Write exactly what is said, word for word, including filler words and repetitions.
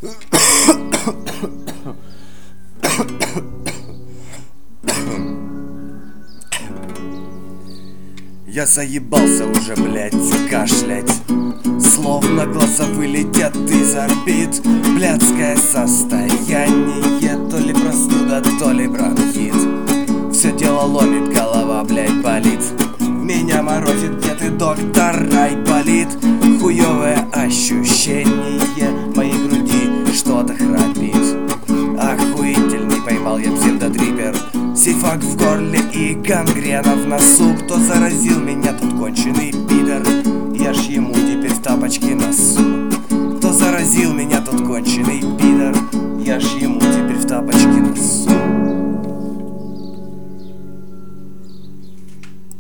Я заебался уже, блядь, кашлять, словно глаза вылетят из орбит. Блядское состояние, то ли простуда, то ли бронхит. Все дело ломит, голова, блядь, болит. Меня морозит, где ты, доктор, рай болит. Хуёвое ощущение в моей груди, что-то храпит. Охуительный, поймал я псевдотрипер. Сифак в горле и гангрена в носу. Кто заразил меня, тот конченый пидор. Я ж ему теперь в тапочки носу. Кто заразил меня, тот конченый пидор. Я ж ему теперь